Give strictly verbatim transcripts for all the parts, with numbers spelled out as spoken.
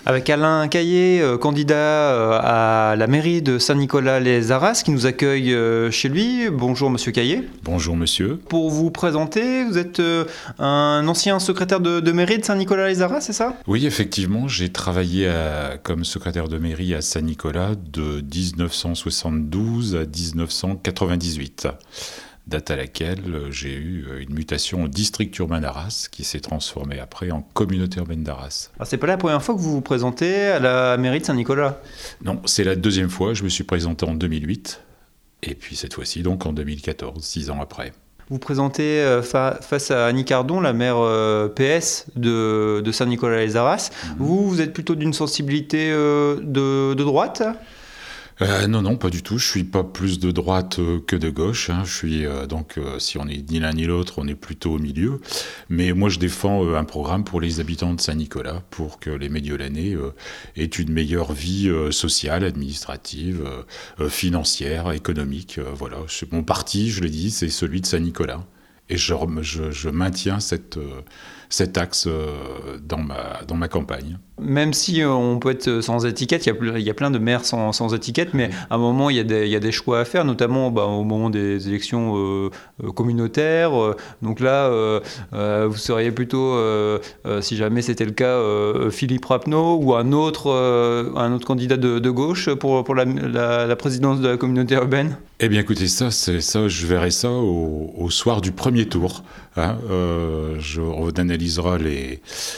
Avec Alain Caillé, euh, candidat euh, à la mairie de Saint-Nicolas-les-Arras, qui nous accueille euh, chez lui. Bonjour Monsieur Caillé. Bonjour monsieur. Pour vous présenter, vous êtes euh, un ancien secrétaire de, de mairie de Saint-Nicolas-les-Arras, c'est ça? Oui, effectivement, j'ai travaillé à- comme secrétaire de mairie à Saint-Nicolas de dix-neuf cent soixante-douze à dix-neuf cent quatre-vingt-dix-huit, date à laquelle j'ai eu une mutation au district urbain d'Arras, qui s'est transformé après en communauté urbaine d'Arras. Alors, c'est pas la première fois que vous vous présentez à la mairie de Saint-Nicolas. Non, c'est la deuxième fois, je me suis présenté en deux mille huit, et puis cette fois-ci donc en deux mille quatorze, six ans après. Vous vous présentez euh, fa- face à Annie Cardon, la maire euh, P S de, de Saint-Nicolas-les-Arras. Mhm. Vous, vous êtes plutôt d'une sensibilité euh, de, de droite? Euh, non, non, pas du tout. Je suis pas plus de droite euh, que de gauche, hein. Je suis euh, donc, euh, si on est ni l'un ni l'autre, on est plutôt au milieu. Mais moi, je défends euh, un programme pour les habitants de Saint-Nicolas, pour que les Médiolanais euh, aient une meilleure vie euh, sociale, administrative, euh, euh, financière, économique. Euh, voilà, c'est mon parti, je l'ai dit, c'est celui de Saint-Nicolas. Et je, rem- je, je maintiens cette, euh, cet axe euh, dans ma, dans ma campagne. Même si euh, on peut être sans étiquette, il y a, ple- il y a plein de maires sans, sans étiquette, mais à un moment, il y a des, il y a des choix à faire, notamment bah, au moment des élections euh, euh, communautaires. Euh, donc là, euh, euh, vous seriez plutôt, euh, euh, si jamais c'était le cas, euh, Philippe Rappeneau ou un autre, euh, un autre candidat de, de gauche pour, pour la, la- la présidence de la communauté urbaine? Eh bien, écoutez, ça, c'est ça, je verrai ça au, au soir du premier tour, hein. Euh, je, on analysera les,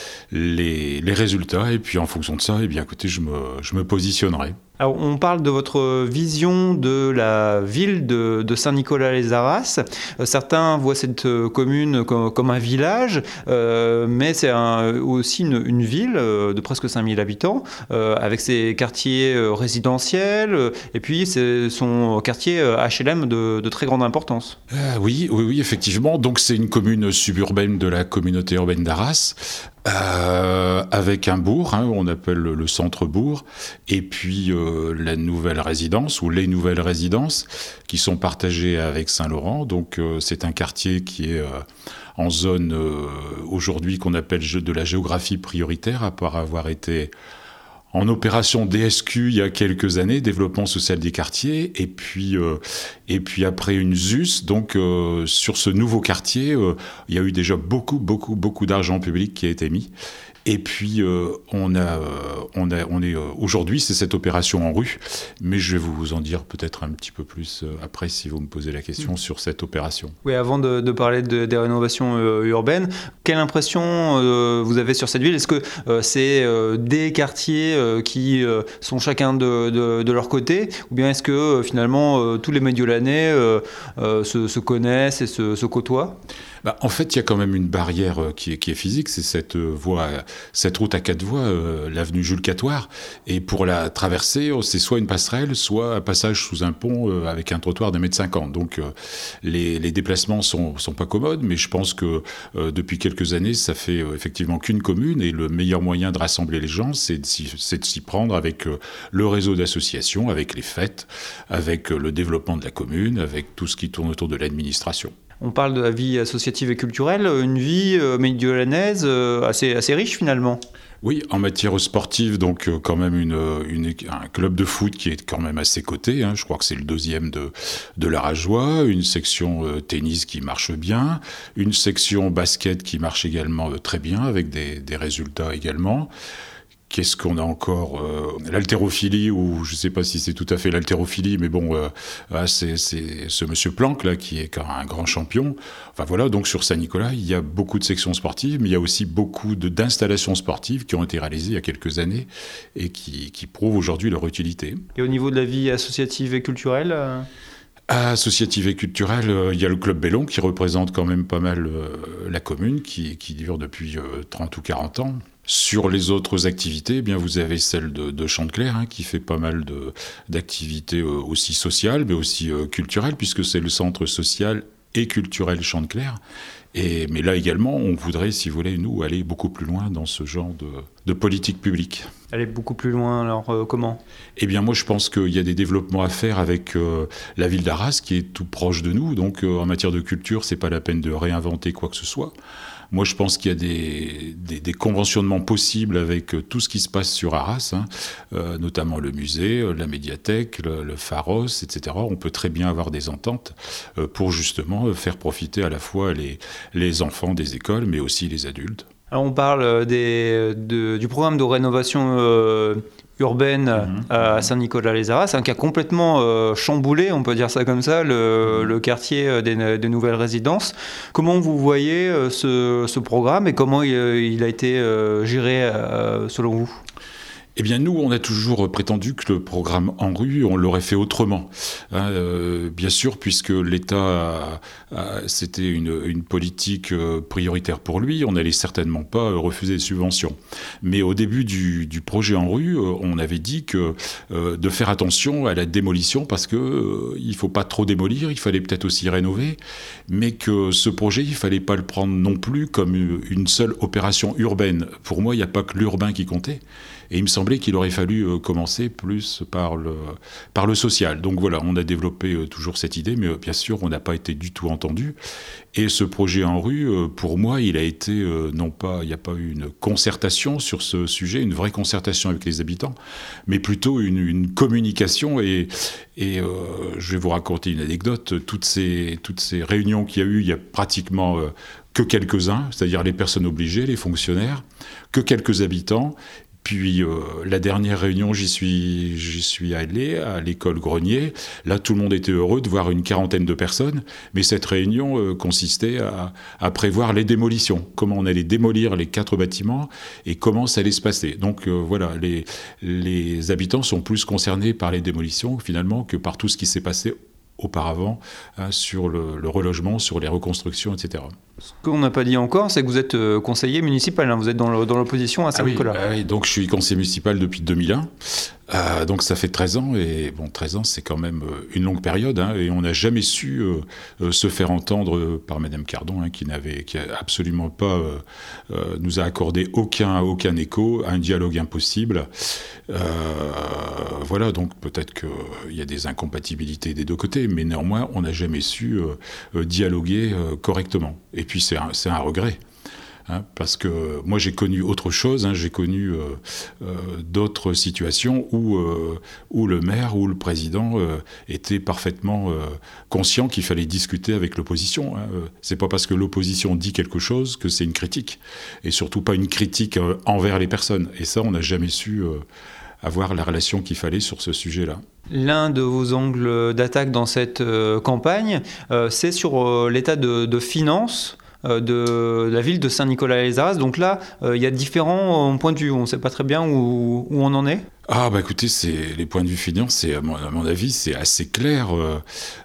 les, les résultats, et puis en fonction de ça, eh bien, écoutez, je me, je me positionnerai. Alors, on parle de votre vision de la ville de, de Saint-Nicolas-les-Arras. Euh, certains voient cette euh, commune comme, comme un village, euh, mais c'est un- aussi une, une ville euh, de presque cinq mille habitants, euh, avec ses quartiers euh, résidentiels, euh, et puis c'est son quartier euh, H L M de, de très grande importance. Ah oui, oui, oui, effectivement. Donc, c'est une commune suburbaine de la communauté urbaine d'Arras, euh, avec un bourg, hein, on appelle le, le centre-bourg, et puis euh, la nouvelle résidence, ou les nouvelles résidences, qui sont partagées avec Saint-Laurent. Donc, euh, c'est un quartier qui est euh, en zone, euh, aujourd'hui, qu'on appelle ge- de la géographie prioritaire, après avoir été en opération D S Q il y a quelques années, développement social des quartiers, et puis, euh, et puis après une Z U S, donc euh, sur ce nouveau quartier, euh, il y a eu déjà beaucoup, beaucoup, beaucoup d'argent public qui a été mis. Et puis euh, on a, euh, on a, on est euh, aujourd'hui, c'est cette opération en rue, mais je vais vous en dire peut-être un petit peu plus euh, après si vous me posez la question mmh. sur cette opération. Oui, avant de, de parler de- des rénovations euh, urbaines, quelle impression euh, vous avez sur cette ville? Est-ce que euh, c'est euh, des quartiers euh, qui euh, sont chacun de, de- de leur côté, ou bien est-ce que euh, finalement euh, tous les Médiolanais euh, euh, se, se connaissent et se, se côtoient? Bah, en fait, il y a quand même une barrière euh, qui est, qui est physique, c'est cette euh, voie, euh, cette route à quatre voies, euh, l'avenue Jules Catoire. Et pour la traverser, oh, c'est soit une passerelle, soit un passage sous un pont euh, avec un trottoir de un mètre cinquante. Donc, euh, les, les déplacements sont, sont pas commodes, mais je pense que euh, depuis quelques années, ça fait euh, effectivement qu'une commune, et le meilleur moyen de rassembler les gens, c'est de s'y, c'est de s'y prendre avec euh, le réseau d'associations, avec les fêtes, avec euh, le développement de la commune, avec tout ce qui tourne autour de l'administration. On parle de la vie associative et culturelle, une vie euh, médiolanaise euh, assez, assez riche finalement. Oui, en matière sportive, donc euh, quand même une, une, un club de foot qui est quand même assez coté, hein, je crois que c'est le deuxième de, de la Rajoie, une section euh, tennis qui marche bien, une section basket qui marche également euh, très bien, avec des, des résultats également. Qu'est-ce qu'on a encore euh, l'haltérophilie, ou je ne sais pas si c'est tout à fait l'haltérophilie, mais bon, euh, ah, c'est, c'est ce monsieur Planck là qui est un grand champion. Enfin voilà, donc sur Saint-Nicolas, il y a beaucoup de sections sportives, mais il y a aussi beaucoup de, d'installations sportives qui ont été réalisées il y a quelques années et qui, qui prouvent aujourd'hui leur utilité. Et au niveau de la vie associative et culturelle euh... Associative et culturelle, euh, il y a le Club Bellon qui représente quand même pas mal euh, la commune, qui, qui dure depuis euh, trente ou quarante ans. Sur les autres activités, eh bien vous avez celle de, de Chanteclair, hein, qui fait pas mal de, d'activités euh, aussi sociales, mais aussi euh, culturelles, puisque c'est le centre social et culturel Chanteclair. Et, mais là également, on voudrait, si vous voulez, nous, aller beaucoup plus loin dans ce genre de, de politique publique. Aller beaucoup plus loin, alors euh, comment ? Eh bien, moi, je pense qu'il y a des développements à faire avec euh, la ville d'Arras, qui est tout proche de nous. Donc, euh, en matière de culture, c'est pas la peine de réinventer quoi que ce soit. Moi, je pense qu'il y a des, des, des conventionnements possibles avec tout ce qui se passe sur Arras, hein, euh, notamment le musée, la médiathèque, le, le Pharos, et cetera. On peut très bien avoir des ententes euh, pour justement faire profiter à la fois les, les enfants des écoles, mais aussi les adultes. Alors on parle des, de, du programme de rénovation euh, urbaine mmh. à Saint-Nicolas-les-Arras, hein, qui a complètement euh, chamboulé, on peut dire ça comme ça, le, le quartier des, des nouvelles résidences. Comment vous voyez euh, ce, ce programme et comment il, il a été euh, géré euh, selon vous ? Eh bien, nous, on a toujours prétendu que le programme ANRU, on l'aurait fait autrement. Hein, euh, bien sûr, puisque l'État, a, a, c'était une, une politique euh, prioritaire pour lui, on n'allait certainement pas euh, refuser des subventions. Mais au début du, du projet ANRU, euh, on avait dit que euh, de faire attention à la démolition, parce que euh, il faut pas trop démolir, il fallait peut-être aussi rénover, mais que ce projet, il fallait pas le prendre non plus comme une seule opération urbaine. Pour moi, il n'y a pas que l'urbain qui comptait. Et il me semblait qu'il aurait fallu euh, commencer plus par le, par le social. Donc voilà, on a développé euh, toujours cette idée, mais euh, bien sûr, on n'a pas été du tout entendu. Et ce projet ANRU, euh, pour moi, il a été, euh, non pas, il n'y a pas eu une concertation sur ce sujet, une vraie concertation avec les habitants, mais plutôt une, une communication. Et, et euh, je vais vous raconter une anecdote. Toutes ces, toutes ces réunions qu'il y a eu, il y a pratiquement euh, que quelques-uns, c'est-à-dire les personnes obligées, les fonctionnaires, que quelques habitants. Puis euh, la dernière réunion, j'y suis, j'y suis allé à l'école Grenier. Là, tout le monde était heureux de voir une quarantaine de personnes. Mais cette réunion euh, consistait à, à prévoir les démolitions. Comment on allait démolir les quatre bâtiments et comment ça allait se passer. Donc euh, voilà, les, les habitants sont plus concernés par les démolitions finalement que par tout ce qui s'est passé auparavant hein, sur le, le relogement, sur les reconstructions, et cetera. Ce qu'on n'a pas dit encore, c'est que vous êtes euh, conseiller municipal, hein, vous êtes dans, le, dans l'opposition à Saint-Nicolas. Ah oui, ah oui, donc je suis conseiller municipal depuis deux mille un, euh, donc ça fait treize ans, et bon, treize ans c'est quand même une longue période, hein, et on n'a jamais su euh, se faire entendre par Madame Cardon, hein, qui n'avait, qui a absolument pas, euh, euh, nous a accordé aucun, aucun écho, un dialogue impossible. Euh, voilà, donc peut-être qu'il y a des incompatibilités des deux côtés, mais néanmoins on n'a jamais su euh, dialoguer euh, correctement. Et puis c'est un, c'est un regret, hein, parce que moi j'ai connu autre chose, hein, j'ai connu euh, euh, d'autres situations où, euh, où le maire ou le président euh, était parfaitement euh, conscient qu'il fallait discuter avec l'opposition. Hein. C'est pas parce que l'opposition dit quelque chose que c'est une critique, et surtout pas une critique euh, envers les personnes. Et ça, on n'a jamais su euh, avoir la relation qu'il fallait sur ce sujet-là. L'un de vos angles d'attaque dans cette euh, campagne, euh, c'est sur euh, l'état de, de finances euh, de la ville de Saint-Nicolas-les-Arras. Donc là, euh, il y a différents euh, points de vue. On ne sait pas très bien où, où on en est. Ah bah écoutez, c'est, les points de vue finance, c'est, à mon, à mon avis, c'est assez clair. Euh,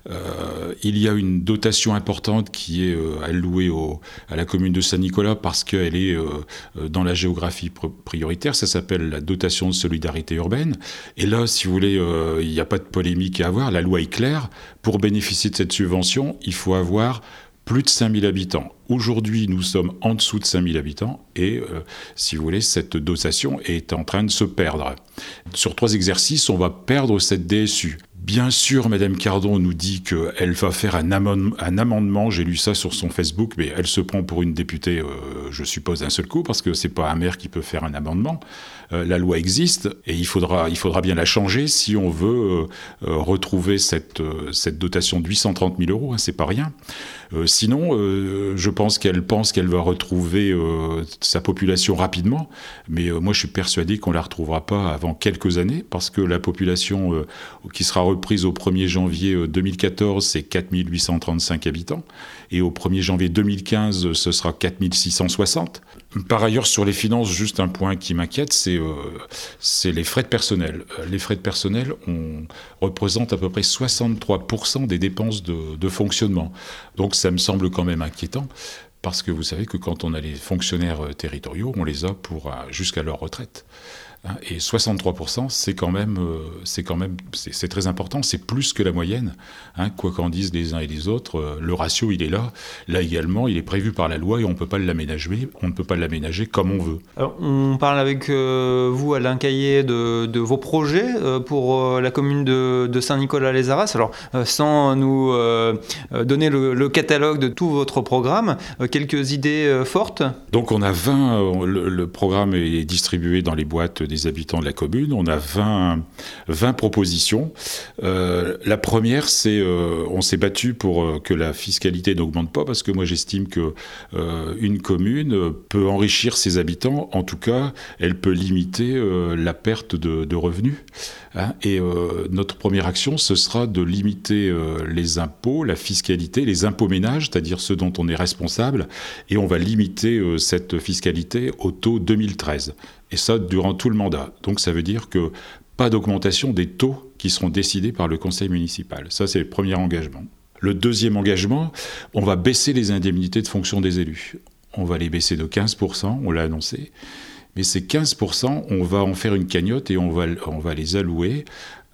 euh, il y a une dotation importante qui est euh, allouée au, à la commune de Saint-Nicolas parce qu'elle est euh, dans la géographie prioritaire. Ça s'appelle la dotation de solidarité urbaine. Et là, si vous voulez, euh, il n'y a pas de polémique à avoir. La loi est claire. Pour bénéficier de cette subvention, il faut avoir plus de cinq mille habitants. Aujourd'hui, nous sommes en dessous de cinq mille habitants et, euh, si vous voulez, cette dotation est en train de se perdre. Sur trois exercices, on va perdre cette D S U. Bien sûr, Madame Cardon nous dit qu'elle va faire un, amend- un amendement, j'ai lu ça sur son Facebook, mais elle se prend pour une députée, euh, je suppose, d'un seul coup, parce que c'est pas un maire qui peut faire un amendement. Euh, la loi existe et il faudra, il faudra bien la changer si on veut euh, euh, retrouver cette, euh, cette dotation de huit cent trente mille euros, hein, c'est pas rien. Euh, sinon, euh, je pense qu'elle pense qu'elle va retrouver euh, sa population rapidement, mais euh, moi je suis persuadé qu'on la retrouvera pas avant quelques années, parce que la population euh, qui sera reprise au premier janvier deux mille quatorze, c'est quatre mille huit cent trente-cinq habitants, et au premier janvier deux mille quinze, ce sera quatre mille six cent soixante. Par ailleurs, sur les finances, juste un point qui m'inquiète, c'est, euh, c'est les frais de personnel. Les frais de personnel on, représentent à peu près soixante-trois pour cent des dépenses de, de fonctionnement. Donc ça me semble quand même inquiétant, parce que vous savez que quand on a les fonctionnaires territoriaux, on les a pour, jusqu'à leur retraite. Hein, et soixante-trois pour cent, c'est quand même, euh, c'est quand même, c'est, c'est très important, c'est plus que la moyenne. Hein, quoi qu'en disent les uns et les autres, euh, le ratio, il est là. Là également, il est prévu par la loi et on ne peut pas l'aménager, on ne peut pas l'aménager comme on veut. Alors, on parle avec euh, vous, Alain Caillé, de, de vos projets euh, pour euh, la commune de, de Saint-Nicolas-les-Arras. Alors, euh, sans nous euh, donner le, le catalogue de tout votre programme, euh, quelques idées euh, fortes. Donc, on a vingt, euh, le, le programme est distribué dans les boîtes des habitants de la commune. On a vingt, vingt propositions. Euh, la première, c'est euh, on s'est battu pour euh, que la fiscalité n'augmente pas, parce que moi j'estime que euh, une commune peut enrichir ses habitants. En tout cas, elle peut limiter euh, la perte de, de revenus. Hein, et euh, notre première action, ce sera de limiter euh, les impôts, la fiscalité, les impôts ménages, c'est-à-dire ceux dont on est responsable, et on va limiter euh, cette fiscalité au taux deux mille treize. Et ça, durant tout le mandat. Donc ça veut dire que pas d'augmentation des taux qui seront décidés par le conseil municipal. Ça, c'est le premier engagement. Le deuxième engagement, on va baisser les indemnités de fonction des élus. On va les baisser de quinze pour cent, on l'a annoncé. Mais ces quinze pour cent, on va en faire une cagnotte et on va, on va les allouer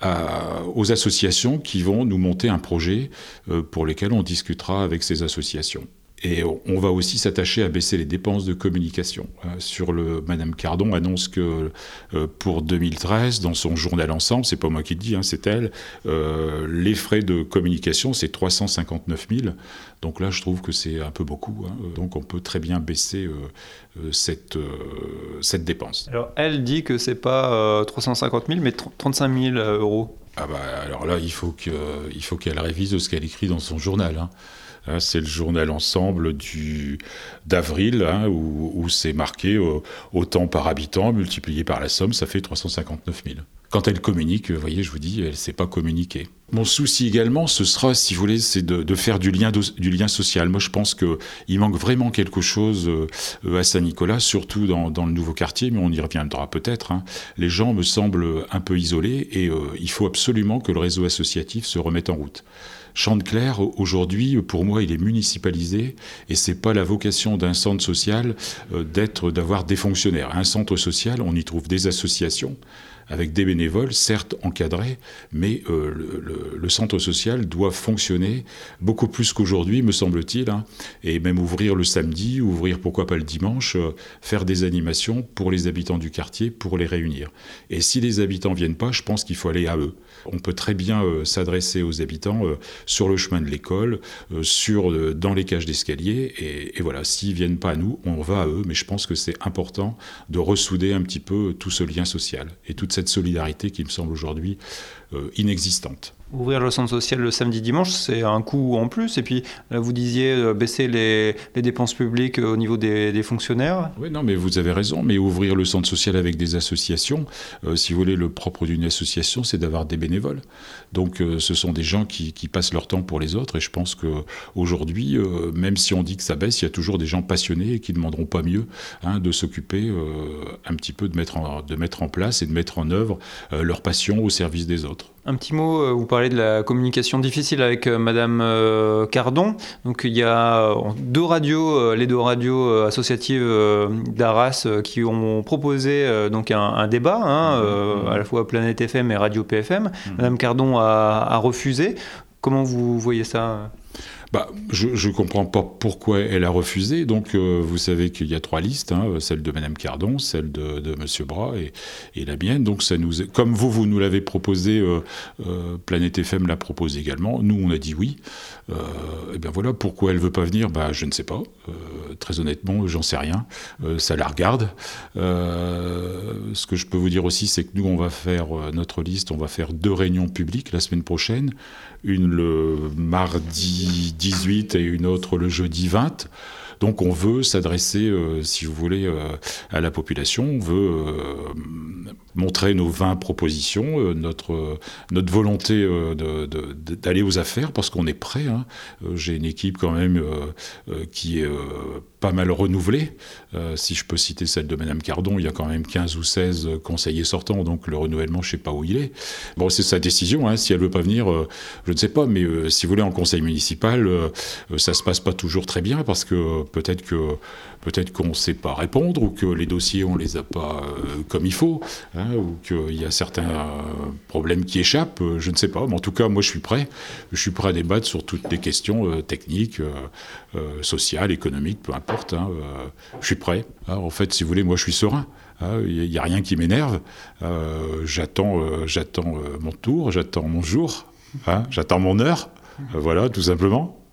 à, aux associations qui vont nous monter un projet euh, pour lesquels on discutera avec ces associations. Et on va aussi s'attacher à baisser les dépenses de communication. Sur le, Madame Cardon annonce que euh, pour deux mille treize, dans son journal Ensemble, c'est pas moi qui le dis, hein, c'est elle, euh, les frais de communication, c'est trois cent cinquante-neuf mille. Donc là, je trouve que c'est un peu beaucoup. Hein. Donc on peut très bien baisser euh, euh, cette, euh, cette dépense. Alors elle dit que c'est pas euh, trois cent cinquante mille, mais trente-cinq mille euros. Ah bah, alors là, il faut, que, il faut qu'elle révise ce qu'elle écrit dans son journal. Hein. C'est le journal Ensemble du, d'avril, hein, où, où c'est marqué euh, autant par habitant multiplié par la somme, ça fait trois cent cinquante-neuf mille. Quand elle communique, vous voyez, je vous dis, elle ne sait pas communiquer. Mon souci également, ce sera, si vous voulez, c'est de, de faire du lien, du lien social. Moi, je pense qu'il manque vraiment quelque chose euh, à Saint-Nicolas, surtout dans, dans le nouveau quartier, mais on y reviendra peut-être. Hein. Les gens me semblent un peu isolés et euh, il faut absolument que le réseau associatif se remette en route. Chanteclair, aujourd'hui, pour moi, il est municipalisé et c'est pas la vocation d'un centre social euh, d'être, d'avoir des fonctionnaires. Un centre social, on y trouve des associations avec des bénévoles, certes encadrés, mais euh, le, le, le centre social doit fonctionner beaucoup plus qu'aujourd'hui, me semble-t-il, hein, et même ouvrir le samedi, ouvrir pourquoi pas le dimanche, euh, faire des animations pour les habitants du quartier, pour les réunir. Et si les habitants viennent pas, je pense qu'il faut aller à eux. On peut très bien euh, s'adresser aux habitants euh, sur le chemin de l'école, euh, sur, euh, dans les cages d'escalier, et, et voilà, s'ils viennent pas à nous, on va à eux, mais je pense que c'est important de ressouder un petit peu tout ce lien social, et toute cette solidarité qui me semble aujourd'hui euh, inexistante. Ouvrir le centre social le samedi dimanche, c'est un coût en plus. Et puis, là, vous disiez euh, baisser les, les dépenses publiques au niveau des, des fonctionnaires. Oui, non, mais vous avez raison. Mais ouvrir le centre social avec des associations, euh, si vous voulez, le propre d'une association, c'est d'avoir des bénévoles. Donc, euh, ce sont des gens qui, qui passent leur temps pour les autres. Et je pense qu'aujourd'hui, euh, même si on dit que ça baisse, il y a toujours des gens passionnés et qui ne demanderont pas mieux hein, de s'occuper euh, un petit peu de mettre, en, de mettre en place et de mettre en œuvre euh, leur passion au service des autres. Un petit mot, vous parlez de la communication difficile avec euh, Madame euh, Cardon. Donc il y a euh, deux radios, euh, les deux radios euh, associatives euh, d'Arras euh, qui ont proposé euh, donc un, un débat, hein, euh, mmh. à la fois Planète F M et Radio P F M. Mmh. Madame Cardon a, a refusé. Comment vous voyez ça ? Bah, je ne comprends pas pourquoi elle a refusé. Donc, euh, vous savez qu'il y a trois listes, hein, celle de Madame Cardon, celle de, de Monsieur Bras et, et la mienne. Donc, ça nous, comme vous, vous nous l'avez proposé, euh, euh, Planète F M l'a proposé également. Nous, on a dit oui. Euh, et bien voilà, pourquoi elle ne veut pas venir, bah, je ne sais pas. Euh, très honnêtement, j'en sais rien. Euh, ça la regarde. Euh, ce que je peux vous dire aussi, c'est que nous, on va faire euh, notre liste, on va faire deux réunions publiques la semaine prochaine. Une le mardi dix-huit et une autre le jeudi vingt. Donc on veut s'adresser, euh, si vous voulez, euh, à la population. On veut euh, montrer nos vingt propositions, euh, notre, euh, notre volonté euh, de, de, d'aller aux affaires, parce qu'on est prêt. Hein. Euh, j'ai une équipe quand même euh, euh, qui est... Euh, pas mal renouvelée. Euh, si je peux citer celle de Madame Cardon, il y a quand même quinze ou seize conseillers sortants, donc le renouvellement, je ne sais pas où il est. Bon, c'est sa décision, hein. Si elle ne veut pas venir, euh, je ne sais pas, mais euh, si vous voulez, en conseil municipal, euh, ça ne se passe pas toujours très bien, parce que euh, peut-être que peut-être qu'on ne sait pas répondre, ou que les dossiers, on ne les a pas euh, comme il faut, hein, ou qu'il y a certains euh, problèmes qui échappent, euh, je ne sais pas. Mais en tout cas, moi, je suis prêt. Je suis prêt à débattre sur toutes les questions euh, techniques, euh, euh, sociales, économiques, peu importe. Hein, euh, je suis prêt. Hein, en fait, si vous voulez, moi, je suis serein. Il hein, n'y a rien qui m'énerve. Euh, j'attends euh, j'attends euh, mon tour, j'attends mon jour, hein, j'attends mon heure. Euh, voilà, tout simplement.